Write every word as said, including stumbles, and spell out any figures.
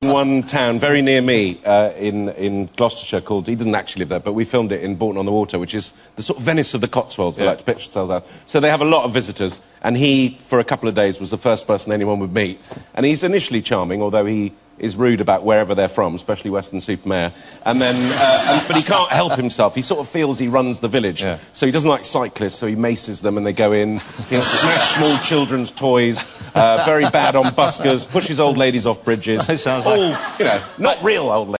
one town very near me uh, in, in Gloucestershire called... He doesn't actually live there, but we filmed it in Bourton-on-the-Water, which is the sort of Venice of the Cotswolds, they yeah. like to pitch themselves out. So they have a lot of visitors, and he, for a couple of days, was the first person anyone would meet. And he's initially charming, although he is rude about wherever they're from, especially Weston-super-Mare. And then... Uh, and, but he can't help himself. He sort of feels he runs the village. Yeah. So he doesn't like cyclists, so he maces them and they go in. He'll smash small children's toys, uh, very bad on buskers, pushes old ladies off bridges. It sounds all, like... you know, not real old ladies.